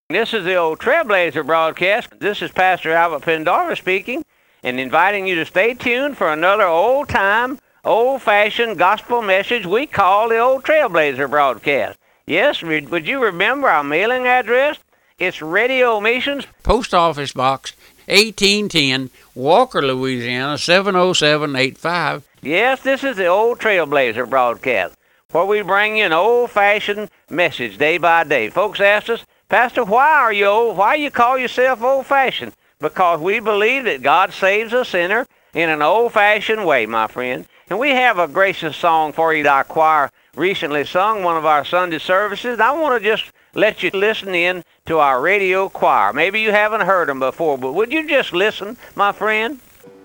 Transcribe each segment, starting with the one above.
This is the old Trailblazer broadcast. This is Pastor Albert Pendorfer speaking and inviting you to stay tuned for another old-time, old-fashioned gospel message we call the old Trailblazer broadcast. Yes, would you remember our mailing address? It's Radio Missions, Post Office Box 1810, Walker, Louisiana 70785. Yes, this is the old Trailblazer broadcast, where we bring you an old-fashioned message day by day. Folks ask us, Pastor, why you call yourself old-fashioned? Because we believe that God saves a sinner in an old-fashioned way, my friend. And we have a gracious song for you that our choir recently sung, one of our Sunday services. I want to just let you listen in to our radio choir. Maybe you haven't heard them before, but would you just listen, my friend?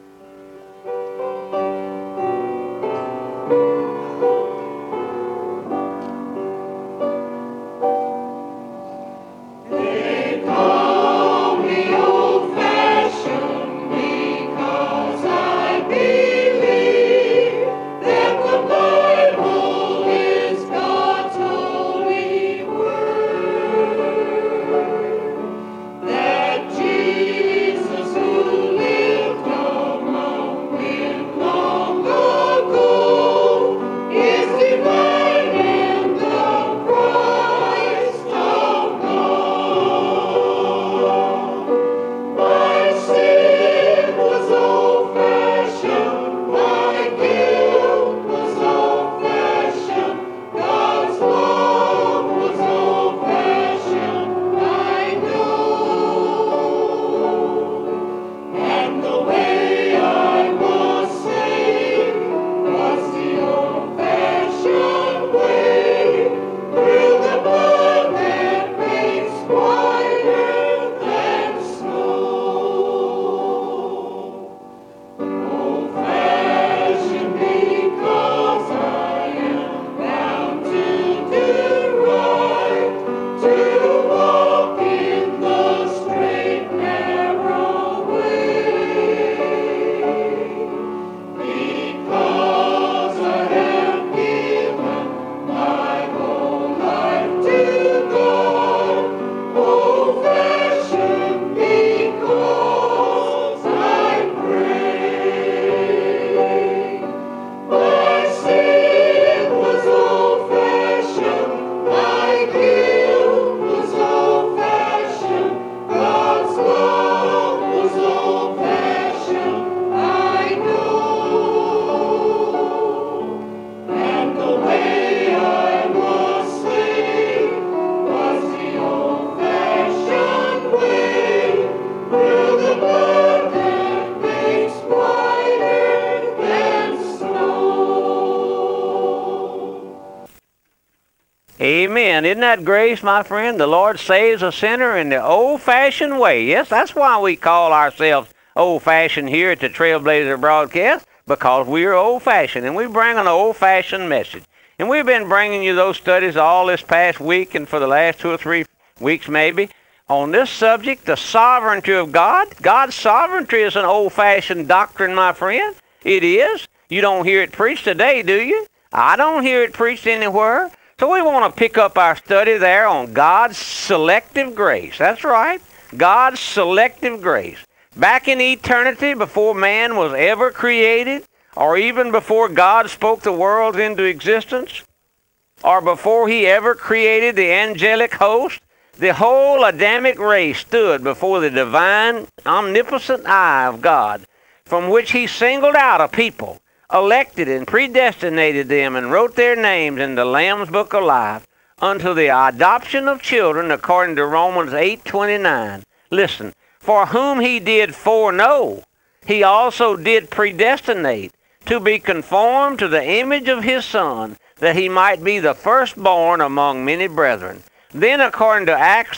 Amen. Isn't that grace, my friend? The Lord saves a sinner in the old-fashioned way. Yes, that's why we call ourselves old-fashioned here at the Trailblazer broadcast, because we are old-fashioned, and we bring an old-fashioned message. And we've been bringing you those studies all this past week and for the last 2 or 3 weeks maybe on this subject, the sovereignty of God. God's sovereignty is an old-fashioned doctrine, my friend. It is. You don't hear it preached today, do you? I don't hear it preached anywhere. So we want to pick up our study there on God's selective grace. That's right, God's selective grace. Back in eternity, before man was ever created, or even before God spoke the worlds into existence, or before he ever created the angelic host, the whole Adamic race stood before the divine, omnipotent eye of God, from which he singled out a people, elected and predestinated them, and wrote their names in the Lamb's Book of Life unto the adoption of children, according to Romans 8:29. Listen, for whom he did foreknow, he also did predestinate to be conformed to the image of his Son, that he might be the firstborn among many brethren. Then, according to Acts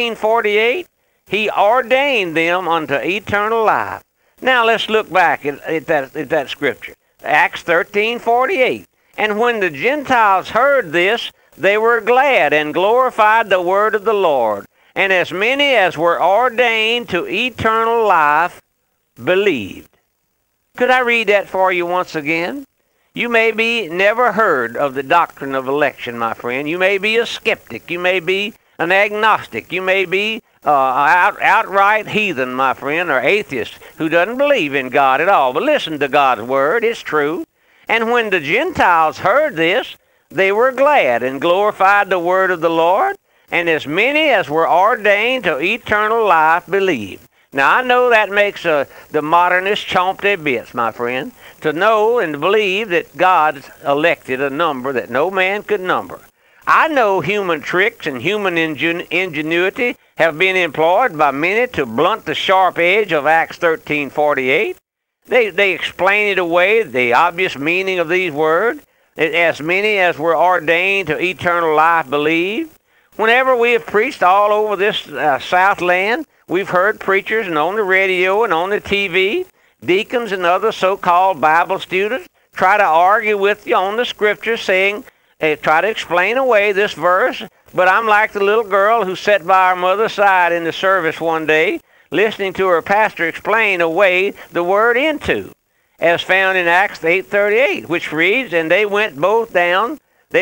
13:48, he ordained them unto eternal life. Now let's look back at that scripture. Acts 13:48. And when the Gentiles heard this, they were glad and glorified the word of the Lord. And as many as were ordained to eternal life believed. Could I read that for you once again? You may be never heard of the doctrine of election, my friend. You may be a skeptic. You may be an agnostic. You may be outright heathen, my friend, or atheist who doesn't believe in God at all. But listen to God's word. It's true. And when the Gentiles heard this, they were glad and glorified the word of the Lord. And as many as were ordained to eternal life believed. Now, I know that makes the modernists chomp their bits, my friend, to know and believe that God elected a number that no man could number. I know human tricks and human ingenuity have been employed by many to blunt the sharp edge of Acts 13:48. They explain it away, the obvious meaning of these words. As many as were ordained to eternal life believe. Whenever we have preached all over this Southland, we've heard preachers and on the radio and on the TV, deacons and other so-called Bible students try to argue with you on the scriptures, saying, try to explain away this verse. But I'm like the little girl who sat by her mother's side in the service one day, listening to her pastor explain away the word into, as found in Acts 8:38, which reads, and they went down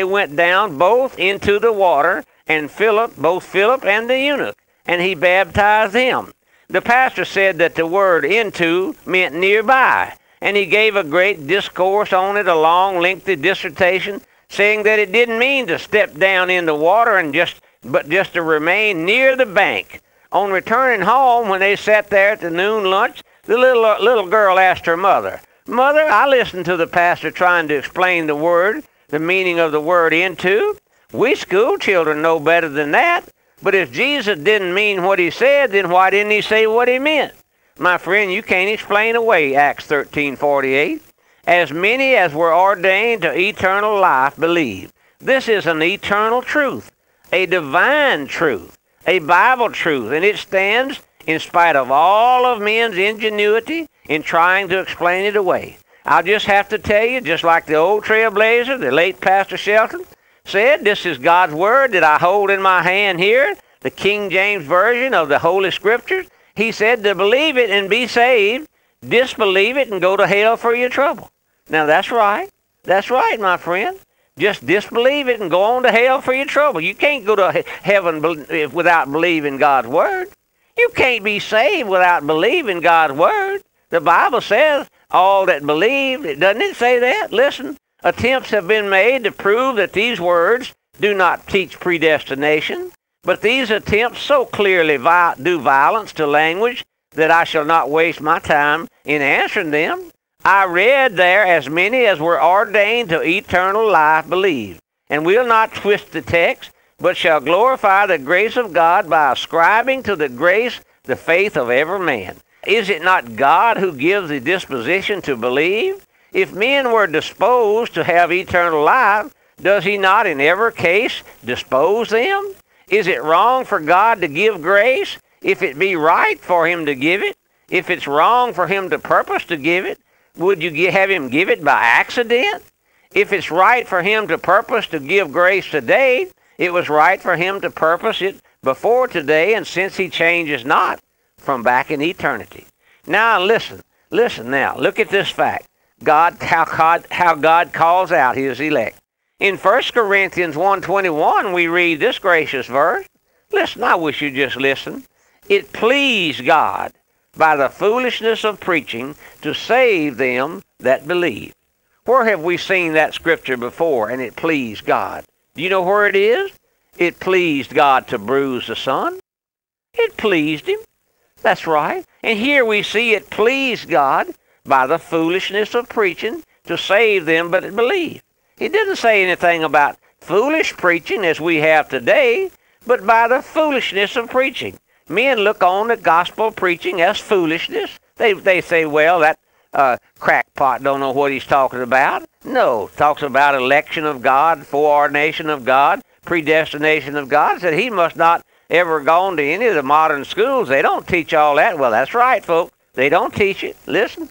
both into the water, and both Philip and the eunuch, and he baptized him. The pastor said that the word into meant nearby, and he gave a great discourse on it, a long, lengthy dissertation, saying that it didn't mean to step down in the water but just to remain near the bank. On returning home, when they sat there at the noon lunch, the little girl asked her mother, "Mother, I listened to the pastor trying to explain the meaning of the word into. We school children know better than that. But if Jesus didn't mean what he said, then why didn't he say what he meant?" My friend, you can't explain away Acts 13:48. As many as were ordained to eternal life believe. This is an eternal truth, a divine truth, a Bible truth, and it stands in spite of all of men's ingenuity in trying to explain it away. I'll just have to tell you, just like the old trailblazer, the late Pastor Shelton, said, this is God's word that I hold in my hand here, the King James Version of the Holy Scriptures. He said to believe it and be saved, disbelieve it and go to hell for your trouble. Now that's right. That's right, my friend. Just disbelieve it and go on to hell for your trouble. You can't go to heaven without believing God's word. You can't be saved without believing God's word. The Bible says all that believe. Doesn't it say that? Listen. Attempts have been made to prove that these words do not teach predestination, but these attempts so clearly do violence to language that I shall not waste my time in answering them. I read there, as many as were ordained to eternal life believe, and will not twist the text, but shall glorify the grace of God by ascribing to the grace the faith of every man. Is it not God who gives the disposition to believe? If men were disposed to have eternal life, does he not in every case dispose them? Is it wrong for God to give grace if it be right for him to give it? If it's wrong for him to purpose to give it, would you have him give it by accident? If it's right for him to purpose to give grace today, it was right for him to purpose it before today, and since he changes not, from back in eternity. Now listen now, look at this fact. How God calls out his elect. In 1 Corinthians 1:21, we read this gracious verse. Listen, I wish you'd just listen. It pleased God by the foolishness of preaching to save them that believe. Where have we seen that scripture before, and it pleased God? Do you know where it is? It pleased God to bruise the Son. It pleased him. That's right. And here we see it pleased God by the foolishness of preaching to save them that believe. He didn't say anything about foolish preaching as we have today, but by the foolishness of preaching. Men look on the gospel preaching as foolishness. They say, well, that crackpot don't know what he's talking about. No, talks about election of God, foreordination of God, predestination of God. Said he must not ever gone to any of the modern schools. They don't teach all that. Well, that's right, folks. They don't teach it. Listen,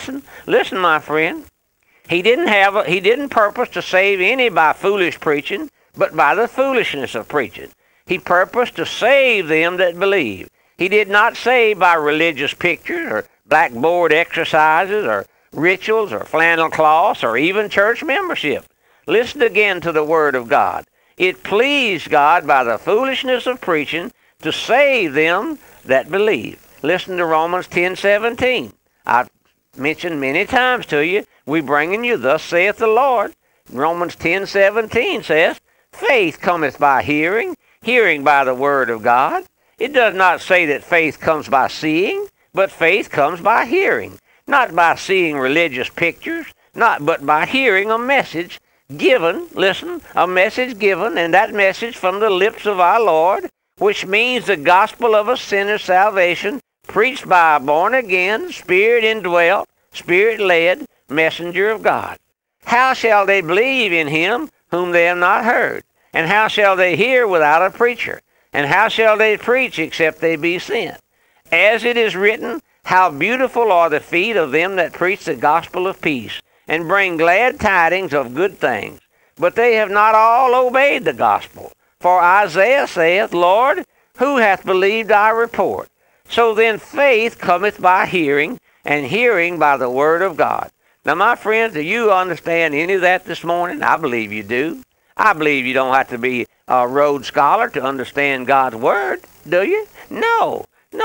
my friend. He didn't purpose to save any by foolish preaching, but by the foolishness of preaching. He purposed to save them that believe. He did not save by religious pictures or blackboard exercises or rituals or flannel cloths or even church membership. Listen again to the word of God. It pleased God by the foolishness of preaching to save them that believe. Listen to Romans 10:17. I've mentioned many times to you, we bringing you, thus saith the Lord. Romans 10:17 says, faith cometh by hearing, hearing by the word of God. It does not say that faith comes by seeing, but faith comes by hearing. Not by seeing religious pictures, but by hearing a message given, listen, a message given, and that message from the lips of our Lord, which means the gospel of a sinner's salvation, preached by a born-again, Spirit-indwelt, Spirit-led messenger of God. How shall they believe in him whom they have not heard? And how shall they hear without a preacher? And how shall they preach except they be sent? As it is written, how beautiful are the feet of them that preach the gospel of peace, and bring glad tidings of good things. But they have not all obeyed the gospel. For Isaiah saith, Lord, who hath believed our report? So then faith cometh by hearing, and hearing by the word of God. Now, my friends, do you understand any of that this morning? I believe you do. I believe you don't have to be a Rhodes Scholar to understand God's word, do you? No.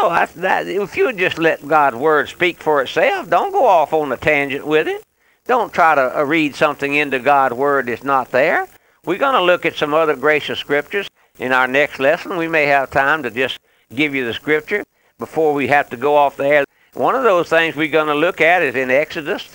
If you would just let God's word speak for itself, don't go off on a tangent with it. Don't try to read something into God's word that's not there. We're going to look at some other gracious scriptures in our next lesson. We may have time to just give you the scripture before we have to go off there. One of those things we're going to look at is in Exodus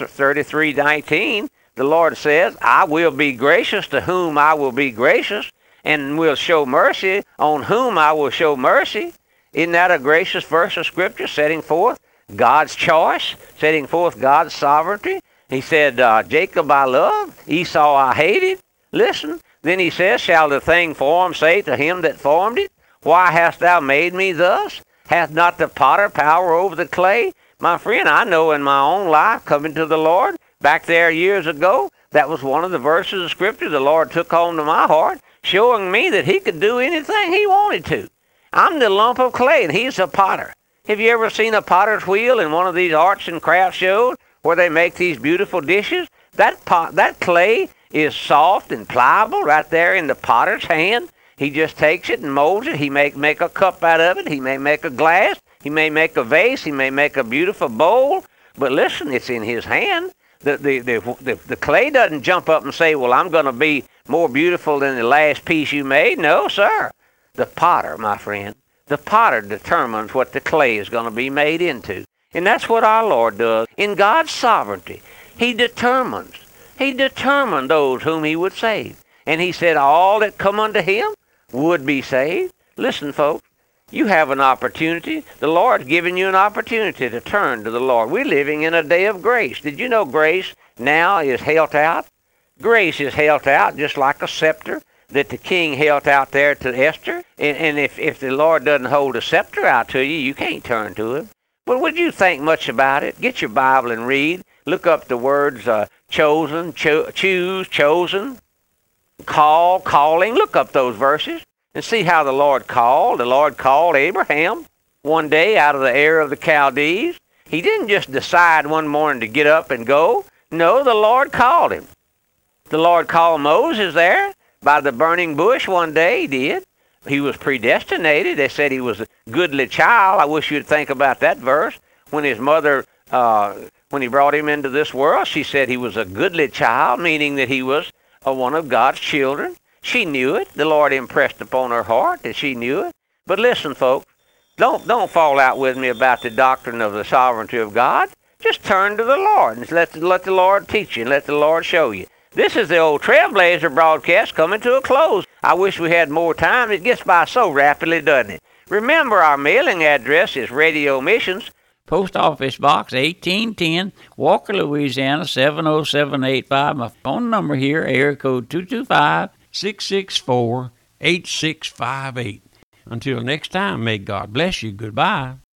33:19. The Lord says, I will be gracious to whom I will be gracious, and will show mercy on whom I will show mercy. Isn't that a gracious verse of Scripture, setting forth God's choice, setting forth God's sovereignty? He said, Jacob I loved, Esau I hated. Listen, then he says, shall the thing formed say to him that formed it, why hast thou made me thus? Hath not the potter power over the clay? My friend, I know in my own life, coming to the Lord, back there years ago, that was one of the verses of Scripture the Lord took home to my heart, showing me that he could do anything he wanted to. I'm the lump of clay, and he's a potter. Have you ever seen a potter's wheel in one of these arts and crafts shows where they make these beautiful dishes? That clay is soft and pliable right there in the potter's hand. He just takes it and molds it. He may make a cup out of it. He may make a glass. He may make a vase. He may make a beautiful bowl. But listen, it's in his hand. The clay doesn't jump up and say, well, I'm going to be more beautiful than the last piece you made. No, sir. The potter, my friend, the potter determines what the clay is going to be made into. And that's what our Lord does. In God's sovereignty, he determined those whom he would save. And he said all that come unto him would be saved. Listen, folks, you have an opportunity. The Lord's given you an opportunity to turn to the Lord. We're living in a day of grace. Did you know grace now is held out? Grace is held out just like a scepter that the king held out there to Esther. And if the Lord doesn't hold a scepter out to you, you can't turn to him. But would you think much about it? Get your Bible and read. Look up the words chosen, choose, chosen, call, calling. Look up those verses and see how the Lord called. The Lord called Abraham one day out of the Ur of the Chaldees. He didn't just decide one morning to get up and go. No, the Lord called him. The Lord called Moses there by the burning bush one day. He did. He was predestinated. They said he was a goodly child. I wish you'd think about that verse. When his mother, when he brought him into this world, she said he was a goodly child, meaning that he was one of God's children. She knew it. The Lord impressed upon her heart that she knew it. But listen, folks, don't fall out with me about the doctrine of the sovereignty of God. Just turn to the Lord and let the Lord teach you and let the Lord show you. This is the old Trailblazer broadcast coming to a close. I wish we had more time. It gets by so rapidly, doesn't it? Remember, our mailing address is Radio Missions, Post Office Box 1810, Walker, Louisiana 70785. My phone number here, area code 225-664-8658. Until next time, may God bless you. Goodbye.